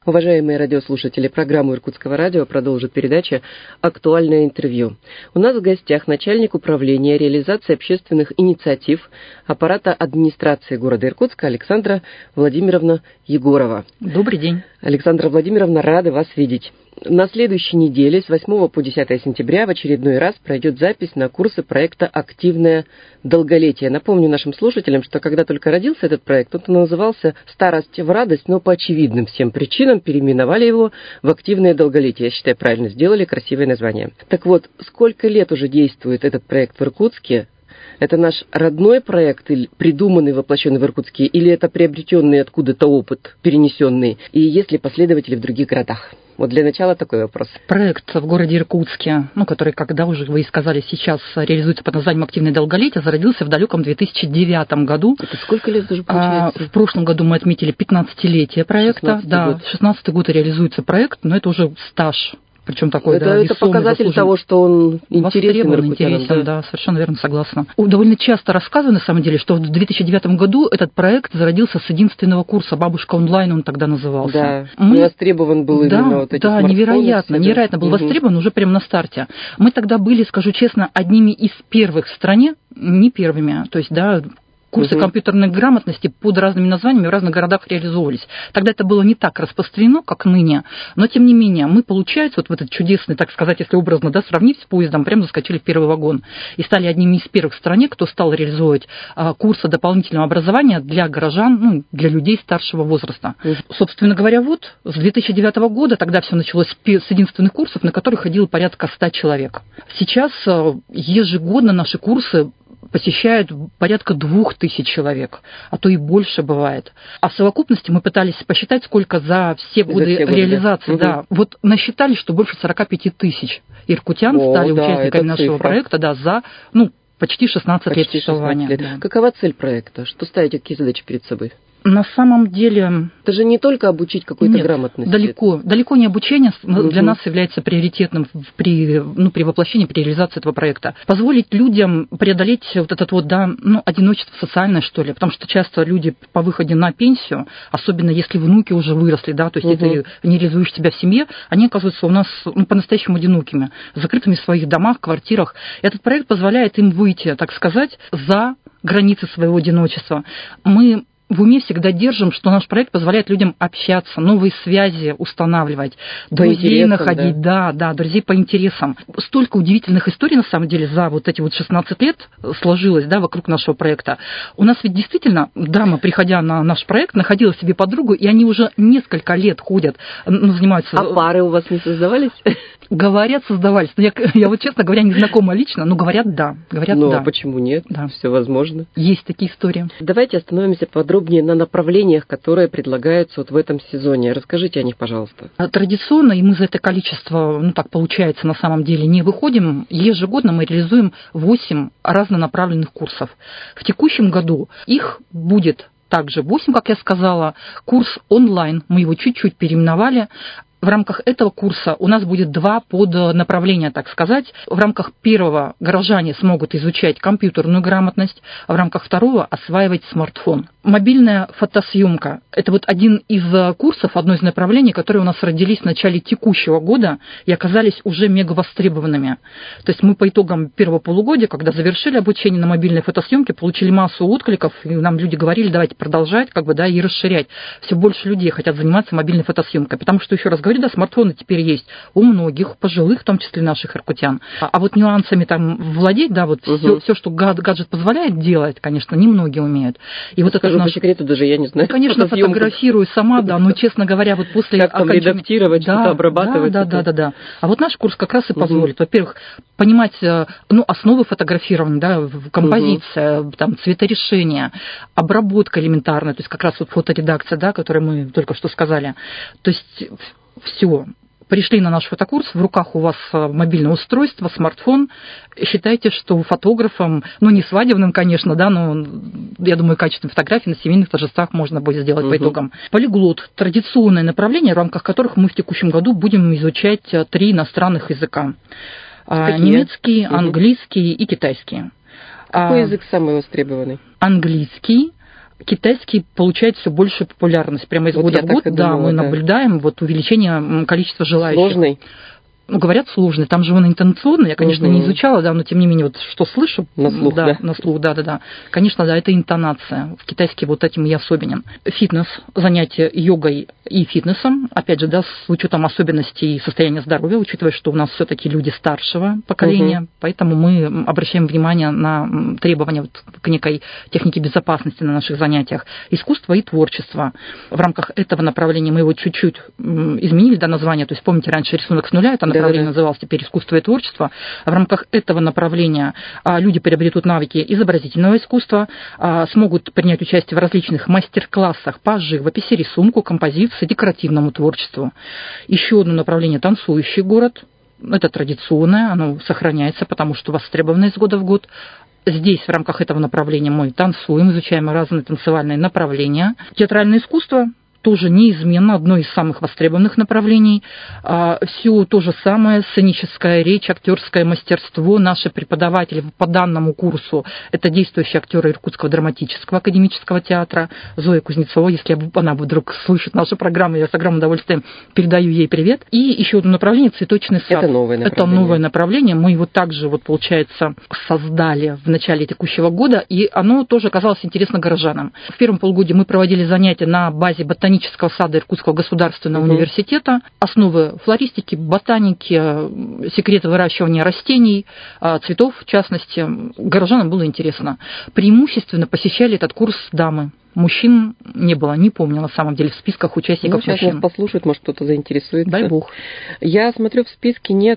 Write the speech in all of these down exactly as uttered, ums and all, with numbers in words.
Уважаемые радиослушатели, программу Иркутского радио продолжит передача «Актуальное интервью». У нас в гостях начальник управления реализации общественных инициатив аппарата администрации города Иркутска Александра Владимировна Егорова. Добрый день. Александра Владимировна, рады вас видеть. На следующей неделе с восьмого по десятое сентября в очередной раз пройдет запись на курсы проекта «Активное долголетие». Напомню нашим слушателям, что когда только родился этот проект, он назывался «Старость в радость», но по очевидным всем причинам переименовали его в «Активное долголетие». Я считаю, правильно сделали, красивое название. Так вот, сколько лет уже действует этот проект в Иркутске? Это наш родной проект, придуманный, воплощенный в Иркутске, или это приобретенный откуда-то опыт, перенесенный? И есть ли последователи в других городах? Вот для начала такой вопрос. Проект в городе Иркутске, ну, который, когда уже вы и сказали, сейчас реализуется под названием «Активное долголетие», зародился в далеком две тысячи девятом году. Это сколько лет уже получается? А, в прошлом году мы отметили пятнадцатилетие проекта. Да, шестнадцатый год реализуется проект, но это уже стаж. Причем такой, это, да, это показатель заслуженный. Того, что он интересен, интересен, да? да, совершенно верно, согласна. Довольно часто рассказываю, на самом деле, что в две тысячи девятом году этот проект зародился с единственного курса «Бабушка онлайн», он тогда назывался. Да, Мы... востребован был да, именно вот эти да, невероятно, все, невероятно был угу. востребован уже прямо на старте. Мы тогда были, скажу честно, одними из первых в стране, не первыми, то есть, да, курсы угу. компьютерной грамотности под разными названиями в разных городах реализовывались. Тогда это было не так распространено, как ныне, но тем не менее мы, получается, вот в этот чудесный, так сказать, если образно, да, сравнить с поездом, прям заскочили в первый вагон и стали одними из первых в стране, кто стал реализовывать а, курсы дополнительного образования для горожан, ну, для людей старшего возраста. Угу. Собственно говоря, вот с две тысячи девятого года тогда все началось с единственных курсов, на которых ходило порядка ста человек. Сейчас ежегодно наши курсы посещают порядка двух тысяч человек, а то и больше бывает. А в совокупности мы пытались посчитать, сколько за все годы, за все годы реализации. Да. Да, вот насчитали, что больше сорок пять тысяч иркутян О, стали да, участниками нашего цифра. проекта да, за ну, почти шестнадцать почти лет существования. шестнадцать лет. Да. Какова цель проекта? Что ставите, какие задачи перед собой? На самом деле... Это же не только обучить какой-то Нет, грамотности. далеко, далеко не обучение угу. для нас является приоритетным при, ну, при воплощении, при реализации этого проекта. Позволить людям преодолеть вот этот вот, да, ну, одиночество социальное, что ли, потому что часто люди по выходе на пенсию, особенно если внуки уже выросли, да, то есть угу. если ты не реализуешь себя в семье, они оказываются у нас ну, по-настоящему одинокими, закрытыми в своих домах, квартирах. Этот проект позволяет им выйти, так сказать, за границы своего одиночества. Мы в уме всегда держим, что наш проект позволяет людям общаться, новые связи устанавливать, по друзей находить, да. да, да, друзей по интересам. Столько удивительных историй, на самом деле, за вот эти вот шестнадцать лет сложилось, да, вокруг нашего проекта. У нас ведь действительно дама, приходя на наш проект, находила себе подругу, и они уже несколько лет ходят, ну, занимаются... А пары у вас не создавались? Говорят, создавались. Но я, я вот, честно говоря, не знакома лично, но говорят, да. Говорят, ну, да. а почему нет? Да. Все возможно. Есть такие истории. Давайте остановимся подробнее на направлениях, которые предлагаются вот в этом сезоне. Расскажите о них, пожалуйста. Традиционно, и мы за это количество, ну так получается, на самом деле не выходим, ежегодно мы реализуем восемь разнонаправленных курсов. В текущем году их будет также восемь, как я сказала. Курс онлайн, мы его чуть-чуть переименовали. В рамках этого курса у нас будет два поднаправления, так сказать. В рамках первого горожане смогут изучать компьютерную грамотность, а в рамках второго осваивать смартфон. Мобильная фотосъемка – это вот один из курсов, одно из направлений, которые у нас родились в начале текущего года и оказались уже мега востребованными. То есть мы по итогам первого полугодия, когда завершили обучение на мобильной фотосъемке, получили массу откликов, и нам люди говорили, давайте продолжать как бы, да, и расширять. Все больше людей хотят заниматься мобильной фотосъемкой, потому что, еще раз говорю, да, смартфоны теперь есть у многих, пожилых, в том числе наших иркутян. А, а вот нюансами там владеть, да, вот угу. все, все, что гаджет позволяет делать, конечно, немногие умеют. И вот Скажу, это наш... по секрету даже я не знаю. Ну, конечно, фотографирую сама, да, но, честно говоря, вот после... Как там окончания... редактировать, да, что-то обрабатывать. Да, да, да, да, да. А вот наш курс как раз и позволит, угу. во-первых, понимать, ну, основы фотографирования, да, композиция, угу. там, цветорешение, обработка элементарная, то есть как раз вот фоторедакция, да, которую мы только что сказали. То есть все. Пришли на наш фотокурс, в руках у вас мобильное устройство, смартфон. Считайте, что фотографом, ну не свадебным, конечно, да, но я думаю, качественные фотографии на семейных торжествах можно будет сделать угу. по итогам. Полиглот – традиционное направление, в рамках которых мы в текущем году будем изучать три иностранных языка. Какие? Немецкий, английский угу. и китайский. Какой язык самый востребованный? Английский. Китайский получает все большую популярность. Прямо из вот года в год, да, думала, мы да. наблюдаем вот увеличение количества желающих. Сложный. Ну, говорят, сложный. Там же он интонационный. Я, конечно, угу. не изучала, да, но тем не менее, вот что слышу. На слух, да, да? На слух, да, да, да. Конечно, да, это интонация. В китайский вот этим и особенен. Фитнес, занятия йогой и фитнесом. Опять же, да, с учетом особенностей состояния здоровья, учитывая, что у нас все-таки люди старшего поколения. Угу. Поэтому мы обращаем внимание на требования вот к некой технике безопасности на наших занятиях. Искусство и творчество. В рамках этого направления мы его чуть-чуть изменили, да, название. То есть, помните, раньше рисунок с нуля, это направление да, да. называлось теперь искусство и творчество. В рамках этого направления люди приобретут навыки изобразительного искусства, смогут принять участие в различных мастер-классах по живописи, рисунку, композиции, декоративному творчеству. Еще одно направление – танцующий город. Это традиционное, оно сохраняется, потому что востребовано из года в год. Здесь в рамках этого направления мы танцуем, изучаем разные танцевальные направления. Театральное искусство – тоже неизменно одно из самых востребованных направлений. Все то же самое, сценическая речь, актерское мастерство. Наши преподаватели по данному курсу – это действующие актеры Иркутского драматического академического театра. Зоя Кузнецова, если она вдруг слышит нашу программу, я с огромным удовольствием передаю ей привет. И еще одно направление – цветочный сад. Это новое направление. Это новое направление. Мы его также, вот, получается, создали в начале текущего года, и оно тоже оказалось интересно горожанам. В первом полугодии мы проводили занятия на базе ботанического сада Иркутского государственного угу. университета, основы флористики, ботаники, секреты выращивания растений, цветов, в частности. Горожанам было интересно. Преимущественно посещали этот курс дамы. Мужчин не было, не помню на самом деле в списках участников. Ну, сейчас мужчин. нас послушают, может, кто-то заинтересуется. Дай бог. Я смотрю, в списке нет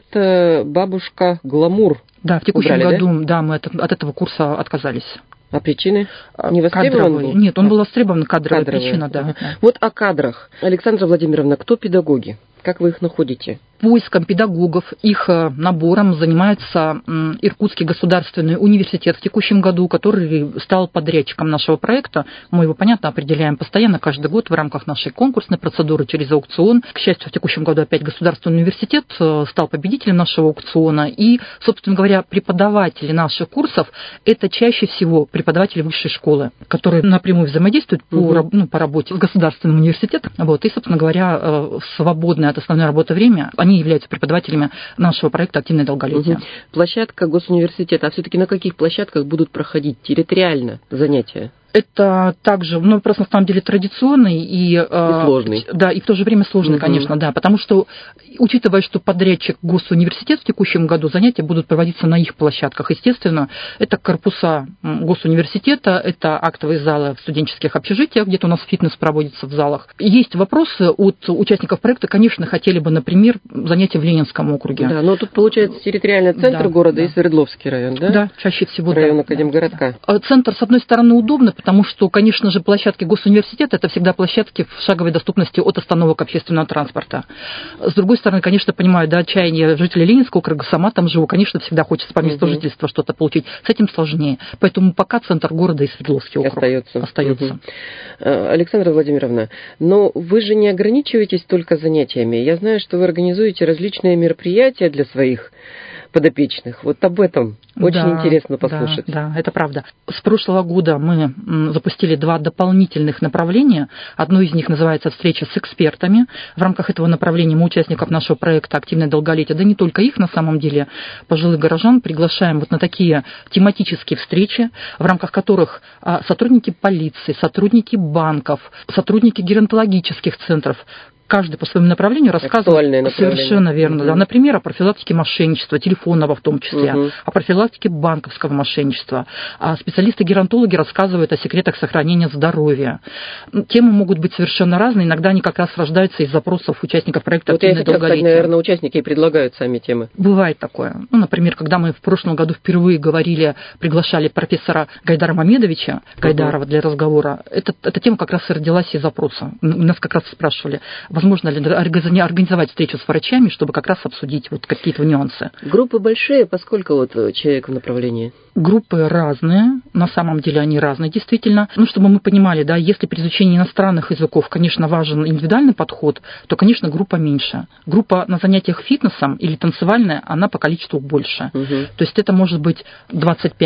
бабушка Гламур. Да, в текущем Убрали, году да? Да, мы от, от этого курса отказались. А причины? Не востребован был? Нет, он был востребован, кадровая, кадровая. причина, да. Ага. Вот о кадрах. Александра Владимировна, кто педагоги? Как вы их находите? Поиском педагогов, их набором занимается Иркутский государственный университет в текущем году, который стал подрядчиком нашего проекта. Мы его, понятно, определяем постоянно, каждый год в рамках нашей конкурсной процедуры через аукцион. К счастью, в текущем году опять Государственный университет стал победителем нашего аукциона. И, собственно говоря, преподаватели наших курсов – это чаще всего преподаватели высшей школы, которые напрямую взаимодействуют угу. по, ну, по работе с Государственным университетом. Вот. И, собственно говоря, в свободное от основной работы время они являются преподавателями нашего проекта «Активное долголетие». Угу. Площадка госуниверситета. А все-таки на каких площадках будут проходить территориально занятия? Это также, ну, вопрос на самом деле традиционный и, и сложный. Да, и в то же время сложный, угу. конечно, да, потому что, учитывая, что подрядчик Госуниверситет в текущем году, занятия будут проводиться на их площадках. Естественно, это корпуса Госуниверситета, это актовые залы в студенческих общежитиях, где-то у нас фитнес проводится в залах. Есть вопросы от участников проекта, конечно, хотели бы, например, занятия в Ленинском округе. Да, но тут получается территориальный центр да, города да. и Свердловский район, да? Да, чаще всего. Район да, Академгородка. Да. Центр, с одной стороны, удобно, потому что, конечно же, площадки Госуниверситета – это всегда площадки в шаговой доступности от остановок общественного транспорта. С другой стороны, конечно, понимаю, да, отчаяние жителей Ленинского округа, сама там живу, конечно, всегда хочется по месту угу. жительства что-то получить. С этим сложнее. Поэтому пока центр города и Свердловский округ остается. остается. Угу. Александра Владимировна, но вы же не ограничиваетесь только занятиями. Я знаю, что вы организуете различные мероприятия для своих подопечных. Вот об этом очень да, интересно послушать. Да, да, это правда. С прошлого года мы запустили два дополнительных направления. Одно из них называется «Встреча с экспертами». В рамках этого направления мы участников нашего проекта «Активное долголетие», да не только их, на самом деле, пожилых горожан, приглашаем вот на такие тематические встречи, в рамках которых сотрудники полиции, сотрудники банков, сотрудники геронтологических центров, каждый по своему направлению рассказывает совершенно верно. Угу. Да. Например, о профилактике мошенничества, телефонного в том числе, угу. о профилактике банковского мошенничества. А специалисты-геронтологи рассказывают о секретах сохранения здоровья. Темы могут быть совершенно разные. Иногда они как раз рождаются из запросов участников проекта вот «Активное долголетие». Сказать, наверное, участники и предлагают сами темы. Бывает такое. Ну, например, когда мы в прошлом году впервые говорили, приглашали профессора Гайдара Мамедовича, Гайдарова угу. для разговора, эта, эта тема как раз и родилась из запроса. Нас как раз спрашивали, возможно ли организовать встречу с врачами, чтобы как раз обсудить вот какие-то нюансы. Группы большие, поскольку вот человек в направлении? Группы разные, на самом деле они разные, действительно. Ну, чтобы мы понимали, да, если при изучении иностранных языков, конечно, важен индивидуальный подход, то, конечно, группа меньше. Группа на занятиях фитнесом или танцевальная, она по количеству больше. Угу. То есть это может быть двадцать пять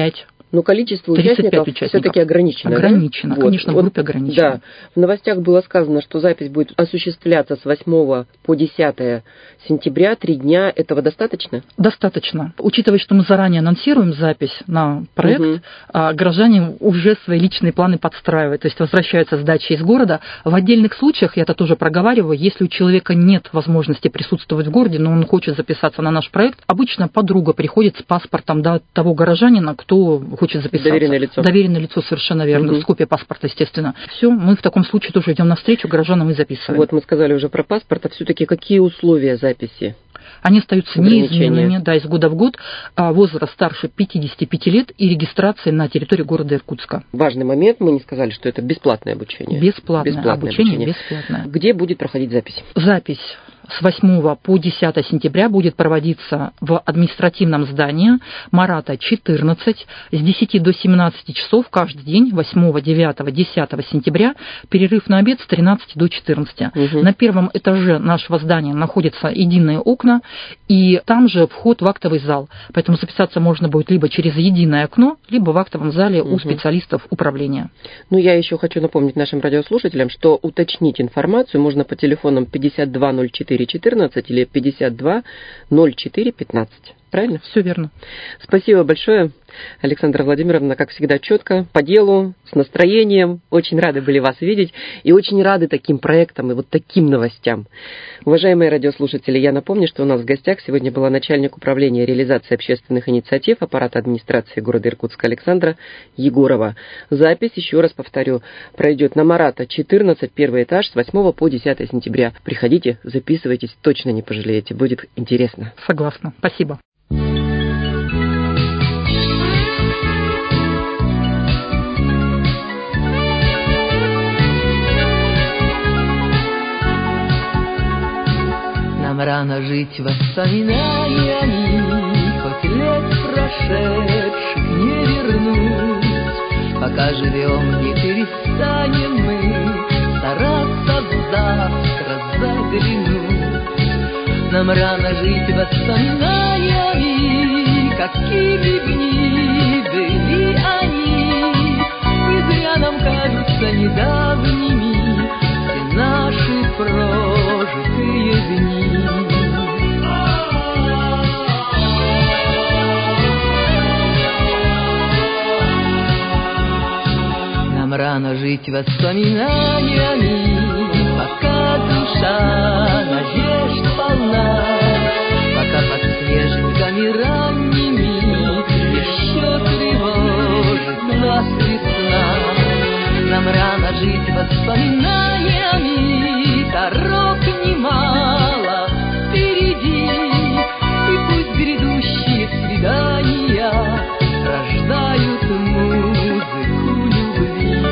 Но количество участников, участников. все-таки ограничено. Ограничено, да? конечно, вот. в группе ограничено. Да. В новостях было сказано, что запись будет осуществляться с восьмого по десятое сентября. Три дня. Этого достаточно? Достаточно. Учитывая, что мы заранее анонсируем запись на проект, угу. а граждане уже свои личные планы подстраивают, то есть возвращаются с дачи из города. В отдельных случаях, я это тоже проговариваю, если у человека нет возможности присутствовать в городе, но он хочет записаться на наш проект, обычно подруга приходит с паспортом до того горожанина, кто хочет записаться. Доверенное лицо. Доверенное лицо, совершенно верно. Угу. С копией паспорта, естественно. Все, мы в таком случае тоже идем навстречу гражданам и записываем. Вот мы сказали уже про паспорт, а все-таки какие условия записи? Они остаются неизменными, да, из года в год. Возраст старше пятидесяти пяти лет и регистрация на территории города Иркутска. Важный момент, мы не сказали, что это бесплатное обучение. Бесплатное, бесплатное обучение, обучение. Бесплатное. Где будет проходить запись? Запись с восьмого по десятое сентября будет проводиться в административном здании Марата четырнадцать с десяти до семнадцати часов каждый день, восьмого, девятого, десятого сентября, перерыв на обед с тринадцати до четырнадцати. Угу. На первом этаже нашего здания находятся единые окна, и там же вход в актовый зал. Поэтому записаться можно будет либо через единое окно, либо в актовом зале угу. у специалистов управления. Ну, я еще хочу напомнить нашим радиослушателям, что уточнить информацию можно по телефонам пятьдесят два ноль четыре четырнадцать или пятьдесят два ноль четыре пятнадцать. Правильно? Все верно. Спасибо большое, Александра Владимировна, как всегда, четко, по делу, с настроением. Очень рады были вас видеть и очень рады таким проектам и вот таким новостям. Уважаемые радиослушатели, я напомню, что у нас в гостях сегодня была начальник управления реализации общественных инициатив аппарата администрации города Иркутска Александра Егорова. Запись, еще раз повторю, пройдет на Марата четырнадцать, первый этаж, с восьмого по десятое сентября. Приходите, записывайтесь, точно не пожалеете, будет интересно. Согласна. Спасибо. Нам рано жить воспоминаниями, хоть лет прошедших не вернуть. Пока живем, не перестанем мы стараться в завтра заглянуть. Нам рано жить воспоминаниями, какими б ни были они. И зря нам кажутся недавними все наши прожитые дни. Нам рано жить воспоминаниями, пока душа надежд полна, пока под снежниками ранними еще тревожит нас весна. Нам рано жить воспоминаниями, дорог немало впереди, и пусть грядущие свидания рождают музыку любви.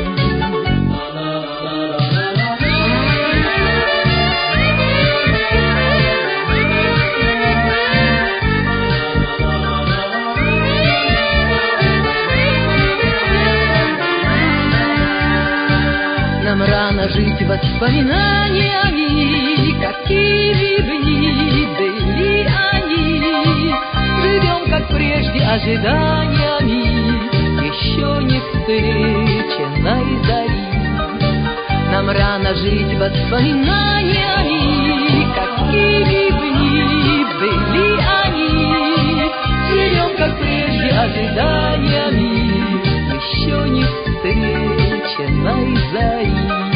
Нам рано жить воспоминаниями, какими бы ни были они. Живем, как прежде, ожиданиями еще не встреченной зари. Нам рано жить воспоминаниями, какими бы ни были они. Живем, как прежде, ожиданиями еще не встреченной зари.